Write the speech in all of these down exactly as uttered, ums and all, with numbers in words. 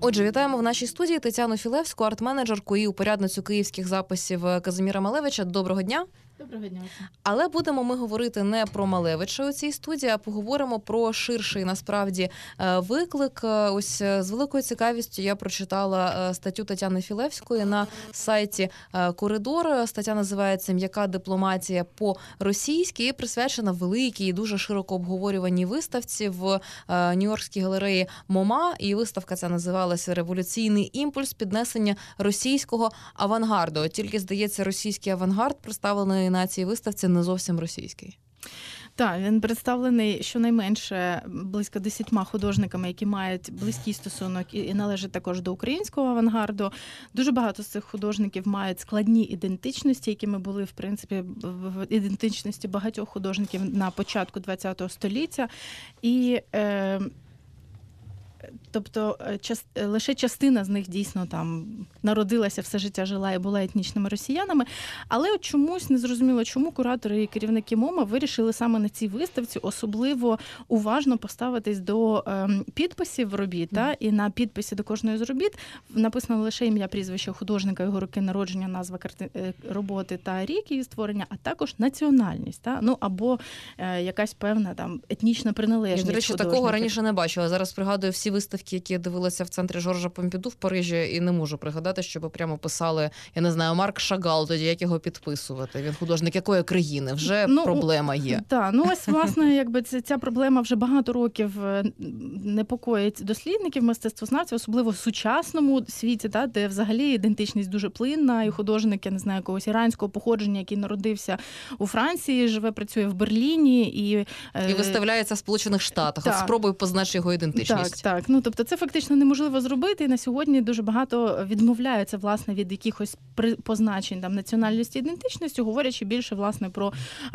Отже, вітаємо в нашій студії Тетяну Філевську, арт-менеджерку і упорядницю київських записів Казиміра Малевича. Доброго дня. Доброго дня. Але будемо ми говорити не про Малевича у цій студії, а поговоримо про ширший, насправді, виклик. Ось з великою цікавістю я прочитала статтю Тетяни Філевської на сайті «Коридор». Стаття називається «М'яка дипломатія по-російськи» і присвячена великій і дуже широко обговорюваній виставці в Нью-Йоркській галереї МоМА. І виставка ця називалася «Революційний імпульс. Піднесення російського авангарду». Тільки, здається, російський авангард представлений на цій виставці не зовсім російський. Так, він представлений щонайменше близько десятьма художниками, які мають близький стосунок і належать також до українського авангарду. Дуже багато з цих художників мають складні ідентичності, якими були, в принципі, в ідентичності багатьох художників на початку ХХ століття. І е, Тобто час, лише частина з них дійсно там народилася, все життя жила і була етнічними росіянами. Але от чомусь незрозуміло, чому куратори і керівники МоМА вирішили саме на цій виставці особливо уважно поставитись до е, підписів робіт. Mm. Та, і на підписі до кожної з робіт написано лише ім'я, прізвище художника, його роки народження, назва карти, роботи та рік її створення, а також національність. Та, ну або е, якась певна там етнічна приналежність. Я, до речі, художників. Такого раніше не бачила. Зараз пригадую всі виставки, які я дивилася в центрі Жоржа Помпіду в Парижі, і не можу пригадати, щоб прямо писали, я не знаю, Марк Шагал, тоді як його підписувати. Він художник якої країни? Вже ну, проблема є. Так, ну ось, власне, якби ця, ця проблема вже багато років непокоїть дослідників, мистецтвознавців, особливо в сучасному світі, та, де взагалі ідентичність дуже плинна, і художник, я не знаю, якогось іранського походження, який народився у Франції, живе, працює в Берліні. І, і виставляється в Сполучених Штатах. Так. От спробуй познач його ідентичність. Так, так. Ну, тобто це фактично неможливо зробити, і на сьогодні дуже багато відмовляються, власне, від якихось позначень там національності, ідентичності, говорячи більше, власне, про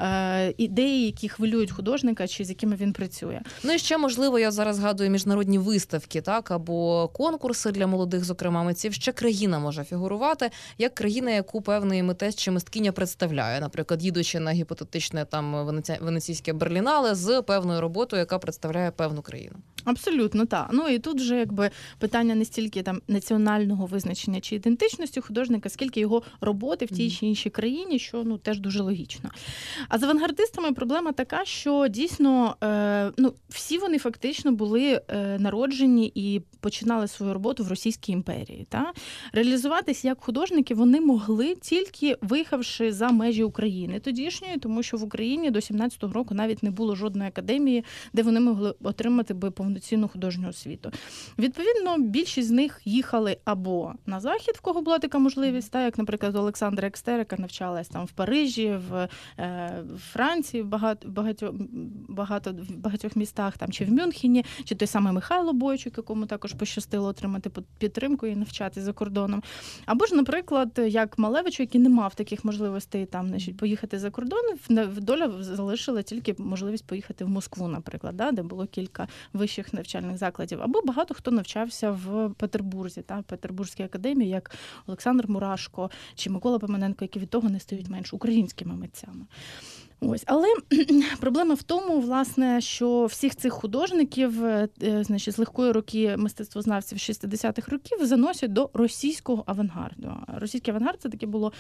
е, ідеї, які хвилюють художника, чи з якими він працює. Ну і ще, можливо, я зараз згадую міжнародні виставки, так, або конкурси для молодих, зокрема, митців. Ще країна може фігурувати, як країна, яку певний митець чи мисткиня представляє. Наприклад, їдучи на гіпотетичне там венеційське Берлінале з певною роботою, яка представляє певну країну. Абсолютно, так. Ну і тут вже якби питання не стільки там національного визначення чи ідентичності художника, скільки його роботи в тій чи іншій країні, що ну теж дуже логічно. А з авангардистами проблема така, що дійсно е, ну всі вони фактично були е, народжені і починали свою роботу в Російській імперії. Та? Реалізуватись як художники вони могли тільки виїхавши за межі України тодішньої, тому що в Україні до сімнадцятого року навіть не було жодної академії, де вони могли отримати би повноцінну художню освіту. Відповідно, більшість з них їхали або на Захід, в кого була така можливість, так, як, наприклад, Олександра Екстерика навчалась там в Парижі, в, е, в Франції, в багато, багато, багато, в багатьох містах, там, чи в Мюнхені, чи той самий Михайло Бойчук, якому також пощастило отримати підтримку і навчати за кордоном. Або ж, наприклад, як Малевичу, який не мав таких можливостей там, значить, поїхати за кордон, доля залишила тільки можливість поїхати в Москву, наприклад, да, де було кілька вищих навчальних закладів. Або багато хто навчався в Петербурзі, та, в Петербурзькій академії, як Олександр Мурашко чи Микола Пимененко, які від того не стають менш українськими митцями. Ось, але проблема в тому, власне, що всіх цих художників, значить, з легкої руки мистецтвознавців шістдесятих років заносять до російського авангарду. Російський авангард – це таке було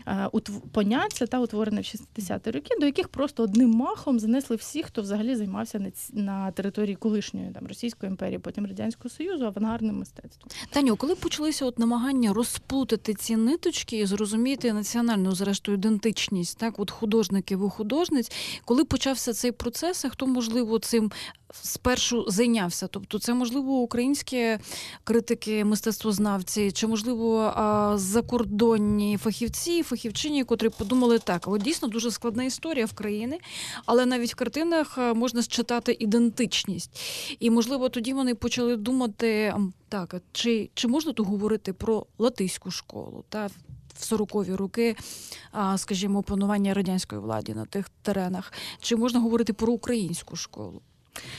поняття, та, утворене в шістдесяті роки, до яких просто одним махом занесли всіх, хто взагалі займався на території колишньої там, Російської імперії, потім Радянського Союзу, авангардним мистецтвом. Таню, коли почалися от намагання розплутати ці ниточки і зрозуміти національну, зрештою, ідентичність, так, от художників у художників, коли почався цей процес, а хто, можливо, цим спершу зайнявся? Тобто це, можливо, українські критики, мистецтвознавці, чи, можливо, закордонні фахівці, фахівчині, котрі подумали так, от дійсно дуже складна історія в країні, але навіть в картинах можна считати ідентичність. І, можливо, тоді вони почали думати, так, чи, чи можна тут говорити про латиську школу, та в сорокові роки, скажімо, панування радянської влади на тих теренах. Чи можна говорити про українську школу?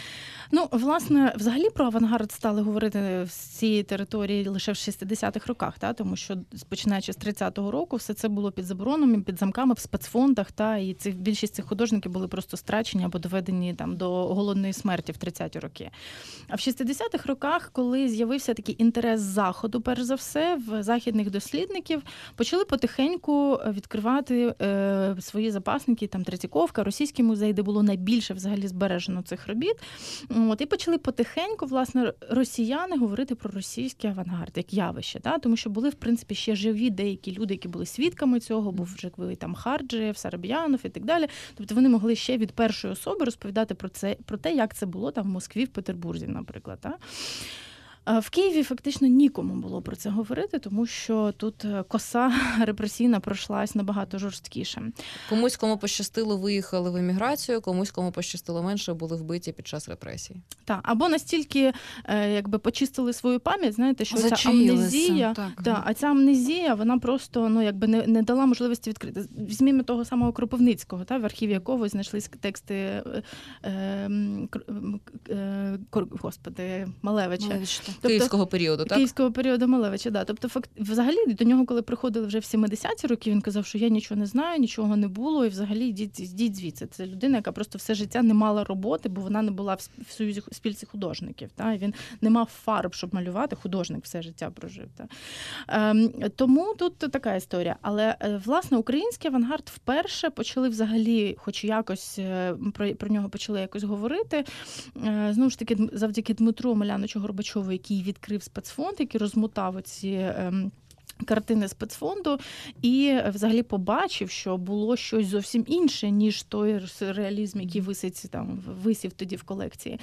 Ну, власне, взагалі про авангард стали говорити з цієї території лише в шістдесятих роках, та? Тому що починаючи з тридцятого року все це було під заборонами, під замками, в спецфондах, та? І цих, більшість цих художників були просто страчені або доведені там, до голодної смерті в тридцяті роки. А в шістдесятих роках, коли з'явився такий інтерес Заходу, перш за все, в західних дослідників, почали потихеньку відкривати е, свої запасники, там Третьяковка, Російський музей, де було найбільше взагалі збережено цих робіт. От, і почали потихеньку, власне, росіяни говорити про російський авангард як явище, та? Тому що були, в принципі, ще живі деякі люди, які були свідками цього, був живий там Харджиєв, Сараб'янов і так далі. Тобто вони могли ще від першої особи розповідати про це, про те, як це було там в Москві, в Петербурзі, наприклад. Та? В Києві фактично нікому було про це говорити, тому що тут коса репресійна пройшлась набагато жорсткіше. Комусь, кому пощастило, виїхали в еміграцію, комусь, кому пощастило менше, були вбиті під час репресій. Так, або настільки якби почистили свою пам'ять, знаєте, що ця амнезія, та, а ця амнезія, вона просто ну, якби не, не дала можливості відкрити. Візьмімо того самого Кропивницького, та, в архіві якого знайшли тексти е, е, е, господи, Малевича. Малевич, Тобто, Київського періоду, так? Київського періоду Малевича, да. Тобто, факт, взагалі, до нього, коли приходили вже в сімдесяті роки, він казав, що я нічого не знаю, нічого не було, і взагалі йдіть, йдіть звідси. Це людина, яка просто все життя не мала роботи, бо вона не була в союзі спільці художників. Та? І він не мав фарб, щоб малювати, художник все життя прожив. Та? Ем, тому тут така історія. Але, власне, український авангард вперше почали взагалі, хоч якось про, про нього почали якось говорити. Е, знову ж таки, завдяки Дмитру Омеляновичу Горбачову, який відкрив спецфонд, який розмотав оці ем, картини спецфонду і взагалі побачив, що було щось зовсім інше, ніж той реалізм, який висить там, висів тоді в колекції.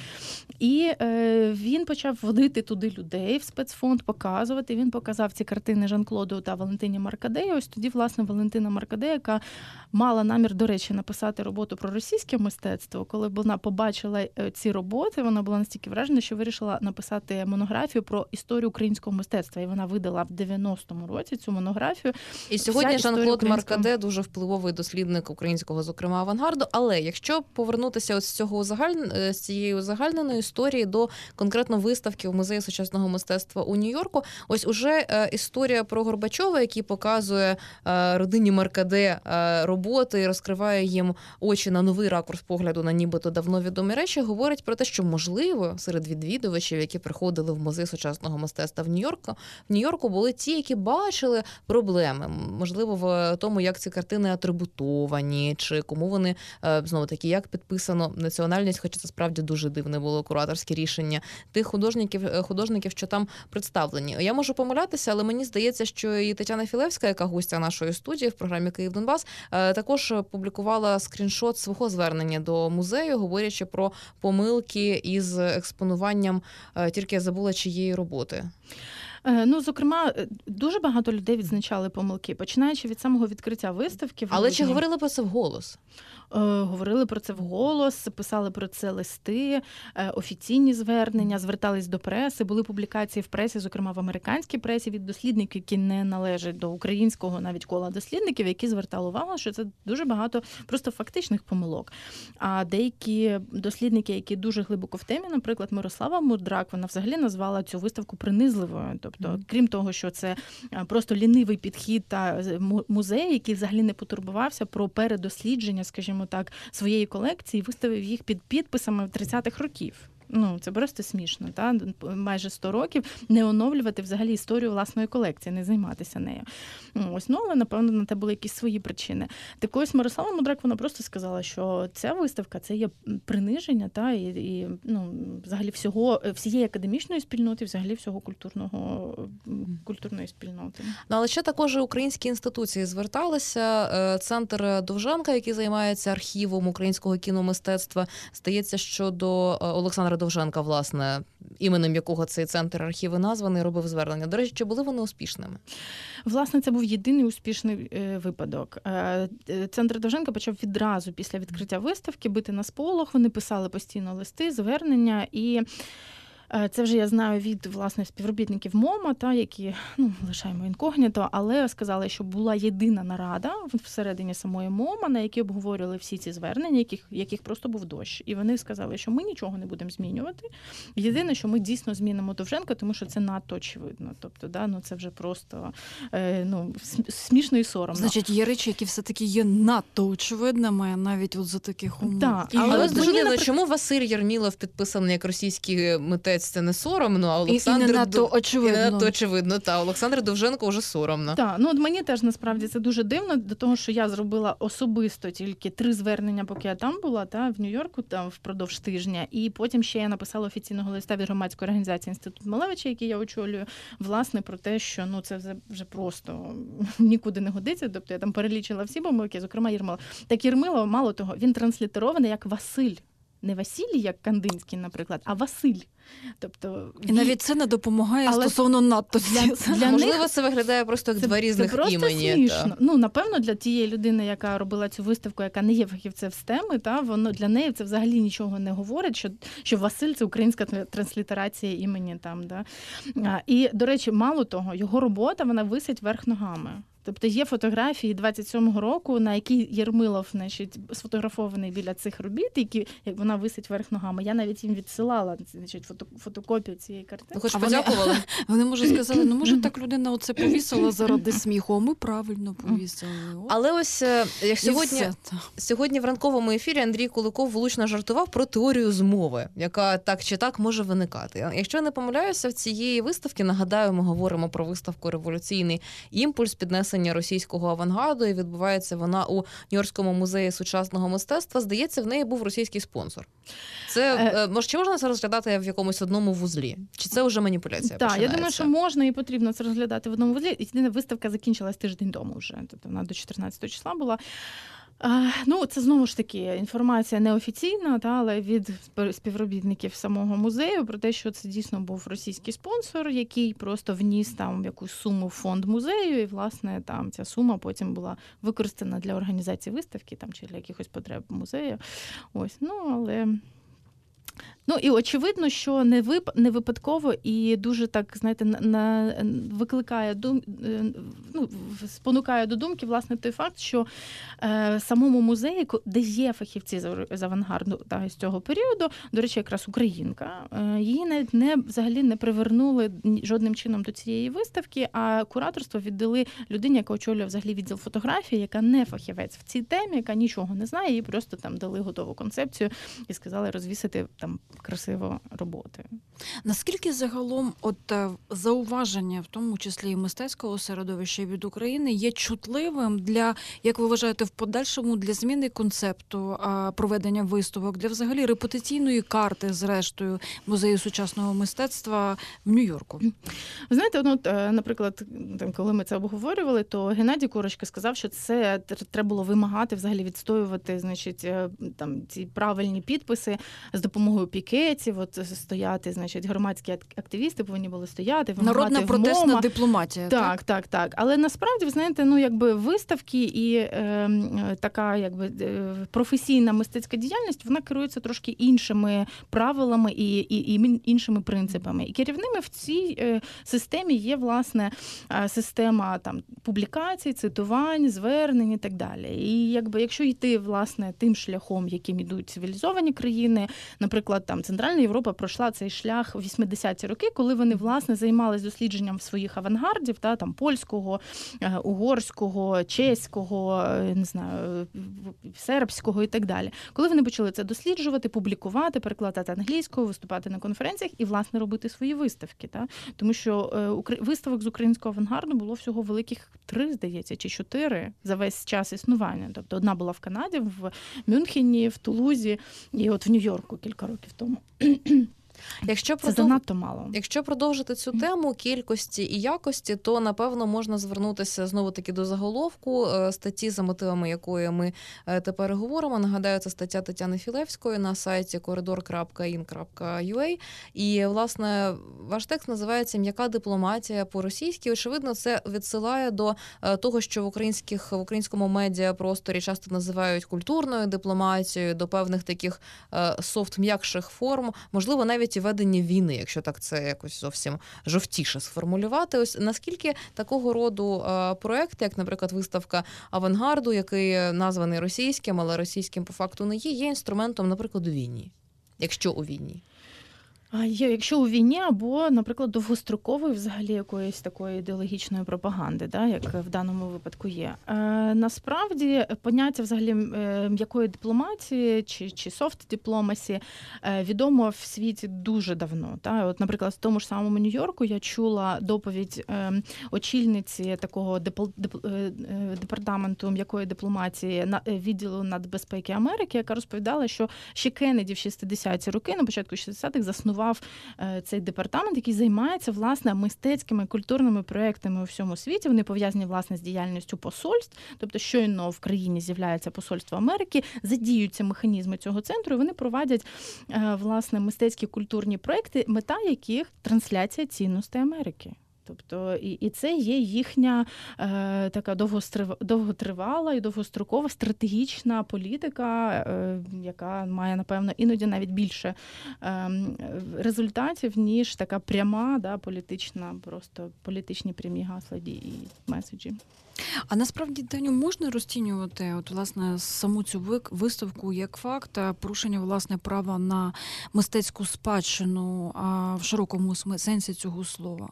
І е, він почав водити туди людей в спецфонд, показувати. Він показав ці картини Жан-Клоду та Валентині Маркадей. Ось тоді, власне, Валентина Маркадей, яка мала намір, до речі, написати роботу про російське мистецтво, коли вона побачила ці роботи, вона була настільки вражена, що вирішила написати монографію про історію українського мистецтва. І вона видала в дев'яностому році цю монографію. І сьогодні Жан-Клод українського... Маркаде дуже впливовий дослідник українського, зокрема, авангарду. Але якщо повернутися ось з цього узагаль... з цієї узагальненої історії до конкретно виставки в Музеї сучасного мистецтва у Нью-Йорку, ось уже історія про Горбачова, який показує родині Маркаде роботи і розкриває їм очі на новий ракурс погляду на нібито давно відомі речі, говорить про те, що, можливо, серед відвідувачів, які приходили в Музей сучасного мистецтва в Нью-Йорку, в Нью-Йорку були ті, які бачили проблеми, можливо, в тому, як ці картини атрибутовані, чи кому вони, знову таки, як підписано національність, хоча це справді дуже дивне було кураторське рішення тих художників, художників, що там представлені. Я можу помилятися, але мені здається, що і Тетяна Філевська, яка гостя нашої студії в програмі «Київ-Донбас», також публікувала скріншот свого звернення до музею, говорячи про помилки із експонуванням, тільки я забула, чиєї роботи. Ну, зокрема, дуже багато людей відзначали помилки, починаючи від самого відкриття виставки. Але чи говорили про це вголос? Говорили про це вголос, писали про це листи, офіційні звернення, звертались до преси, були публікації в пресі, зокрема в американській пресі, від дослідників, які не належать до українського навіть кола дослідників, які звертали увагу, що це дуже багато просто фактичних помилок. А деякі дослідники, які дуже глибоко в темі, наприклад, Мирослава Мудрак, вона взагалі назвала цю виставку принизливою. Тобто, mm. крім того, що це просто лінивий підхід та музей, який взагалі не потурбувався про передослідження, скажімо так, своєї колекції, виставив їх під підписами тридцятих років. Ну, це просто смішно, та? Майже сто років не оновлювати взагалі історію власної колекції, не займатися нею. Ось, ну, але, напевно, на те були якісь свої причини. Так ось Мирослава Мудрак, вона просто сказала, що ця виставка – це є приниження, та, і, і ну, взагалі всього, всієї академічної спільноти, взагалі всього культурного, культурної спільноти. Ну, але ще також українські інституції зверталися. Центр Довженка, який займається архівом українського кіномистецтва, здається, що до Олександра Довженка, власне, іменем якого цей центр архіви названий, робив звернення. До речі, чи були вони успішними? Власне, це був єдиний успішний випадок. Центр Довженка почав відразу після відкриття виставки бити на сполох. Вони писали постійно листи, звернення і Це вже я знаю від, власне, співробітників МОМА, та, які, ну, лишаємо інкогніто, але сказали, що була єдина нарада всередині самої МОМА, на якій обговорювали всі ці звернення, яких, яких просто був дощ. І вони сказали, що ми нічого не будемо змінювати. Єдине, що ми дійсно змінимо Довженка, тому що це надто очевидно. Тобто, да, ну, це вже просто е, ну, смішно і соромно. Значить, є речі, які все-таки є надто очевидними, навіть от за таких умов. Так, і, але дуже дивно, наприк... чому Василь Єрмілов підписаний як російський митець, це не соромно, а Олександр... І, і не надто очевидно. І не надто очевидно, та Олександр Довженко вже соромно. Так, ну от мені теж насправді це дуже дивно, до того, що я зробила особисто тільки три звернення, поки я там була, та, в Нью-Йорку, там впродовж тижня, і потім ще я написала офіційного листа від громадської організації «Інститут Малевича», який я очолюю, власне, про те, що ну це вже, вже просто нікуди не годиться, тобто я там перелічила всі помилки, зокрема Єрмилов. Так Єрмилов, мало того, він транслітерований як Василь. Не Василій, як Кандинський, наприклад, а Василь. Тобто, і навіть це не допомагає але стосовно надто. Для, для Можливо, них це виглядає просто як це, два різних це просто імені. Смішно. Та. Ну, напевно, для тієї людини, яка робила цю виставку, яка не є фахівцем з теми, та, воно для неї це взагалі нічого не говорить, що, що Василь – це українська транслітерація імені. Там, да. І, до речі, мало того, його робота, вона висить вверх ногами. Тобто є фотографії двадцять сьомого року, на які Єрмилов, значить, сфотографований біля цих робіт, які як вона висить вверх ногами. Я навіть їм відсилала, значить, фото, фотокопію цієї картини. Ну, хоч подякували. Вони, вони може сказали, ну може так людина оце повісила заради сміху, а ми правильно повісили. От. Але ось як сьогодні, сьогодні в ранковому ефірі Андрій Куликов влучно жартував про теорію змови, яка так чи так може виникати. Якщо я не помиляюся, в цієї виставки, нагадаю, ми говоримо про виставку «Революційний імпульс», піднесення російського авангарду, і відбувається вона у Нью-Йоркському музеї сучасного мистецтва. Здається, в неї був російський спонсор. Це, е, може, чи можна це розглядати в якомусь одному вузлі? Чи це вже маніпуляція Так, починається? Я думаю, що можна і потрібно це розглядати в одному вузлі. Єдина виставка закінчилась тиждень тому вже. Тобто вона до чотирнадцятого числа була. Ну, це знову ж таки інформація неофіційна, та, але від співробітників самого музею про те, що це дійсно був російський спонсор, який просто вніс там якусь суму в фонд музею, і, власне, там ця сума потім була використана для організації виставки там, чи для якихось потреб музею. Ось, ну, але... Ну, і очевидно, що не вип... не випадково і дуже так, знаєте, на... викликає дум... ну, спонукає до думки, власне, той факт, що е, самому музеї, де є фахівці з авангарду та, з цього періоду, до речі, якраз українка, е, її навіть не, взагалі не привернули жодним чином до цієї виставки, а кураторство віддали людині, яка очолює взагалі відділ фотографії, яка не фахівець в цій темі, яка нічого не знає, їй просто там дали готову концепцію і сказали розвісити там красиво роботи. Наскільки загалом от зауваження, в тому числі і мистецького середовища від України, є чутливим для, як ви вважаєте, в подальшому для зміни концепту проведення виставок, для взагалі репутаційної карти, зрештою, музею сучасного мистецтва в Нью-Йорку? Ви знаєте, ну, наприклад, коли ми це обговорювали, то Геннадій Курочка сказав, що це треба було вимагати, взагалі відстоювати, значить, там ці правильні підписи з допомогою пікетів, от стояти, значить, громадські активісти повинні були стояти, вимагати народна протестна МОМА. дипломатія. Так, так, так, так. Але насправді, ви знаєте, ну якби виставки і е, така якби професійна мистецька діяльність, вона керується трошки іншими правилами і, і, і іншими принципами. І керівними в цій е, системі є, власне, система там публікацій, цитувань, звернень і так далі. І якби якщо йти, власне, тим шляхом, яким ідуть цивілізовані країни, наприклад, там Центральна Європа пройшла цей шлях у вісімдесяті роки, коли вони, власне, займалися дослідженням своїх авангардів, та, там, польського, угорського, чеського, не знаю, сербського і так далі. Коли вони почали це досліджувати, публікувати, перекладати англійською, виступати на конференціях і, власне, робити свої виставки. Та? Тому що виставок з українського авангарду було всього великих три, здається, чи чотири за весь час існування. Тобто одна була в Канаді, в Мюнхені, в Тулузі і от в Нью-Йорку кілька років тому. Якщо Це продов... занадто мало. Якщо продовжити цю тему кількості і якості, то, напевно, можна звернутися знову-таки до заголовку статті, за мотивами якої ми тепер говоримо. Нагадаю, це стаття Тетяни Філевської на сайті коридор крапка ін крапка ю а. І, власне, ваш текст називається «М'яка дипломатія по-російськи». Очевидно, це відсилає до того, що в українських, в українському медіапросторі часто називають культурною дипломатією, до певних таких софт-м'якших форм. Можливо, навіть навіть і ведення війни, якщо так це якось зовсім жовтіше сформулювати. Ось наскільки такого роду е, проекти, як, наприклад, виставка авангарду, який названий російським, але російським по факту не є, є інструментом, наприклад, у війні, якщо у війні? Є, якщо у війні або, наприклад, довгострокової взагалі якоїсь такої ідеологічної пропаганди, да, як в даному випадку є. Е, насправді поняття взагалі е, якої дипломатії чи, чи софт-дипломасі е, відомо в світі дуже давно. Та? От, наприклад, в тому ж самому Нью-Йорку я чула доповідь е, очільниці такого депо, деп, е, департаменту м'якої дипломатії на відділу нацбезпеки Америки, яка розповідала, що ще Кеннеді в шістдесяті роки, на початку шістдесятих, заснував цей департамент, який займається, власне, мистецькими, культурними проектами у всьому світі. Вони пов'язані, власне, з діяльністю посольств. Тобто, щойно в країні з'являється посольство Америки, задіються механізми цього центру, і вони проводять, власне, мистецькі культурні проекти, мета яких – трансляція цінностей Америки. Тобто, і, і це є їхня е, така довготривала і довгострокова стратегічна політика, е, яка має, напевно, іноді навіть більше е, результатів, ніж така пряма, да, політична, просто політичні прямі гасла і меседжі. А насправді, Таню, можна розцінювати от, власне, саму цю виставку як факт порушення, власне, права на мистецьку спадщину а, в широкому сенсі цього слова?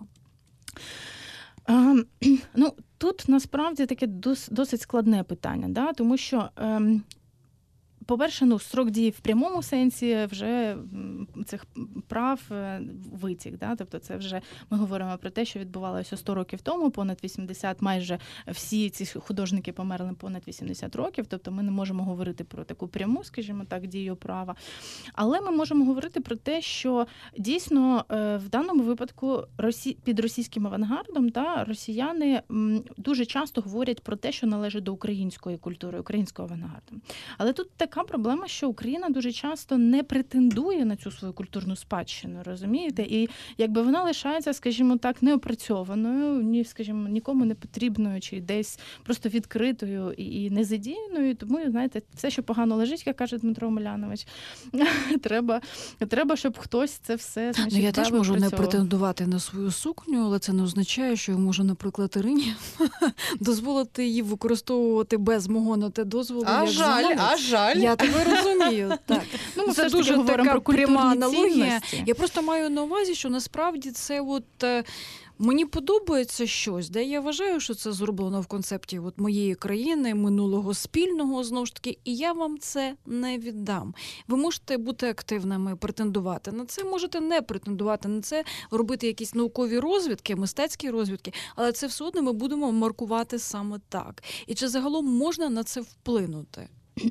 А, ну, тут насправді таке досить складне питання, да? Тому що, ем, по-перше, ну, строк дії в прямому сенсі вже цих прав витік. Да? Тобто це вже ми говоримо про те, що відбувалося сто років тому, понад вісімдесят, майже всі ці художники померли понад вісімдесят років, тобто ми не можемо говорити про таку пряму, скажімо так, дію права. Але ми можемо говорити про те, що дійсно в даному випадку росі... під російським авангардом да, росіяни дуже часто говорять про те, що належить до української культури, українського авангарду. Але тут так така проблема, що Україна дуже часто не претендує на цю свою культурну спадщину, розумієте? І якби вона лишається, скажімо так, неопрацьованою, ні, скажімо, нікому не потрібною, чи десь просто відкритою і незадіяною. Тому, знаєте, все, що погано лежить, як каже Дмитро Омелянович, треба, треба, щоб хтось це все, значить, ну, я теж можу працьовував. не претендувати на свою сукню, але це не означає, що я можу, наприклад, Ірині дозволити її використовувати без мого на те дозволу. А як жаль, замовець. а жаль. Я тебе розумію. Так. Ну, ми це все дуже така пряма аналогія. Цінності. Я просто маю на увазі, що насправді це от мені подобається щось, де я вважаю, що це зроблено в концепті от моєї країни, минулого спільного, знову ж таки, і я вам це не віддам. Ви можете бути активними, претендувати на це, можете не претендувати на це, робити якісь наукові розвідки, мистецькі розвідки, але це все одно ми будемо маркувати саме так. І чи загалом можна на це вплинути?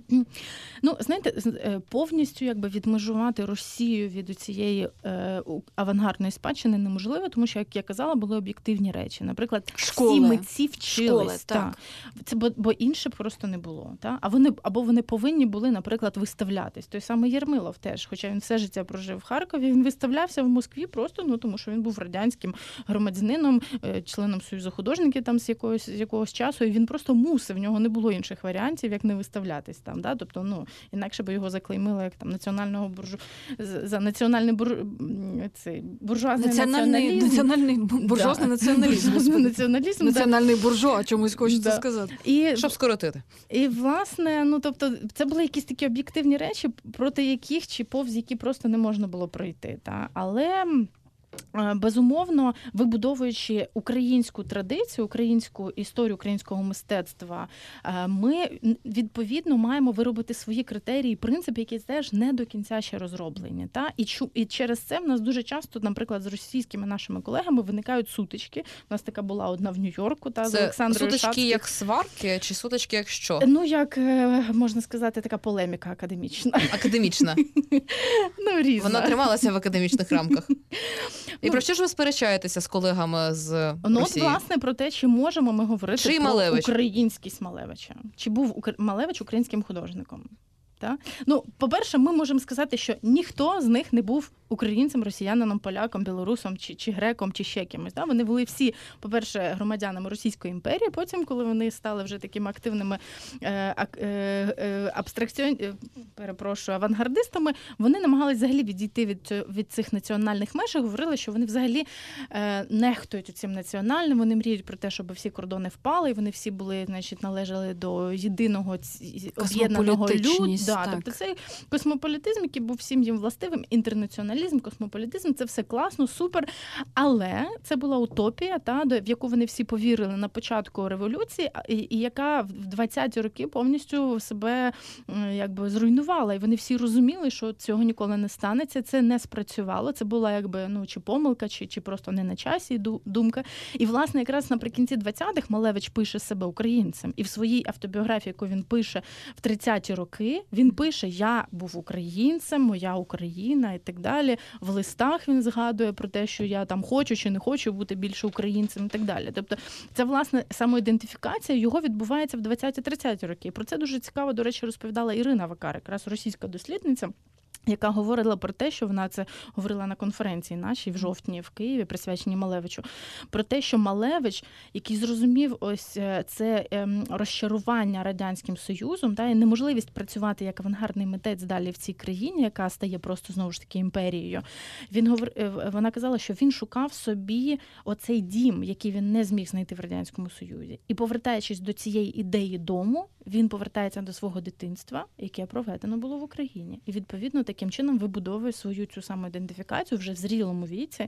Ну, знаєте, повністю якби відмежувати Росію від цієї е, авангардної спадщини неможливо, тому що, як я казала, були об'єктивні речі. Наприклад, Школи. всі митці вчились. Школи, та. так. Це, бо, бо інше просто не було. Та? А вони, або вони повинні були, наприклад, виставлятись. Той самий Єрмилов теж, хоча він все життя прожив в Харкові, він виставлявся в Москві просто, ну, тому що він був радянським громадянином, членом Союзу художників там з якогось, з якогось часу, і він просто мусив, в нього не було інших варіантів, як не виставлятись там. Да? Тобто, ну, інакше би його заклеймили як там національного буржу... за національний бур... цей, буржуазний національний, націоналізм. Національний буржуазний да. націоналізм. Буржуазний націоналізм. Національний буржуа, чомусь хочеться да. сказати. І, щоб скоротити. І, власне, ну, тобто, це були якісь такі об'єктивні речі, проти яких чи повз які просто не можна було пройти. Та? Але... безумовно, вибудовуючи українську традицію, українську історію українського мистецтва, ми, відповідно, маємо виробити свої критерії, принципи, які теж не до кінця ще розроблені. Та? І, чу, і через це в нас дуже часто, наприклад, з російськими нашими колегами виникають сутички. У нас така була одна в Нью-Йорку, та, з Олександрою сутички Шацьких. Як сварки, чи сутички як що? Ну, як, можна сказати, така полеміка академічна. Академічна. Ну, різна. Вона трималася в академічних рамках. І ну, про що ж ви сперечаєтеся з колегами з ну, Росії? От, власне, про те, чи можемо ми говорити чи про Малевич? українськість Малевича. Чи був Малевич українським художником? Та? Ну, по-перше, ми можемо сказати, що ніхто з них не був українцем, росіянином, поляком, білорусом чи, чи греком, чи ще кимось. Та? Вони були всі, по-перше, громадянами Російської імперії, потім, коли вони стали вже такими активними е, е, е, абстракціон... перепрошую, авангардистами, вони намагались взагалі відійти від, від цих національних меж і говорили, що вони взагалі е, нехтують цим національним, вони мріють про те, щоб всі кордони впали, і вони всі були, значить, належали до єдиного об'єднаного люду. Да, тобто цей космополітизм, який був всім їм властивим, інтернаціоналізм, космополітизм, це все класно, супер, але це була утопія, та, в яку вони всі повірили на початку революції, і, і яка в двадцяті роки повністю себе якби зруйнувала, і вони всі розуміли, що цього ніколи не станеться, це не спрацювало, це була якби, ну, чи помилка, чи, чи просто не на часі думка. І, власне, якраз наприкінці двадцятих Малевич пише себе українцем, і в своїй автобіографії, яку він пише в тридцяті роки, він пише: я був українцем, моя Україна і так далі. В листах він згадує про те, що я там хочу чи не хочу бути більше українцем і так далі. Тобто це, власне, самоідентифікація його відбувається в двадцяті-тридцяті роки. Про це дуже цікаво, до речі, розповідала Ірина Вакар, якраз російська дослідниця, яка говорила про те, що вона це говорила на конференції нашій в жовтні в Києві, присвяченій Малевичу, про те, що Малевич, який зрозумів ось це розчарування Радянським Союзом, та, і неможливість працювати як авангардний митець далі в цій країні, яка стає просто, знову ж таки, імперією, він говор... вона казала, що він шукав собі оцей дім, який він не зміг знайти в Радянському Союзі. І, повертаючись до цієї ідеї дому, він повертається до свого дитинства, яке проведено було в Україні. І, відповідно, таким чином вибудовує свою цю самоідентифікацію вже в зрілому віці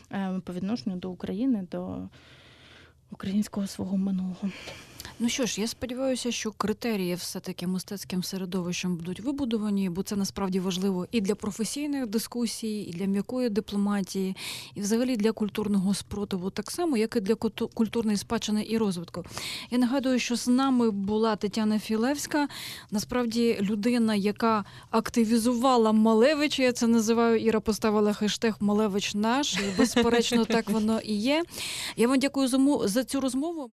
по відношенню до України, до українського свого минулого. Ну що ж, я сподіваюся, що критерії все-таки мистецьким середовищем будуть вибудовані, бо це насправді важливо і для професійної дискусії, і для м'якої дипломатії, і взагалі для культурного спротиву так само, як і для культурної спадщини і розвитку. Я нагадую, що з нами була Тетяна Філевська, насправді людина, яка активізувала Малевича, я це називаю, Іра поставила хештег «Малевич наш», і безперечно так воно і є. Я вам дякую за цю розмову.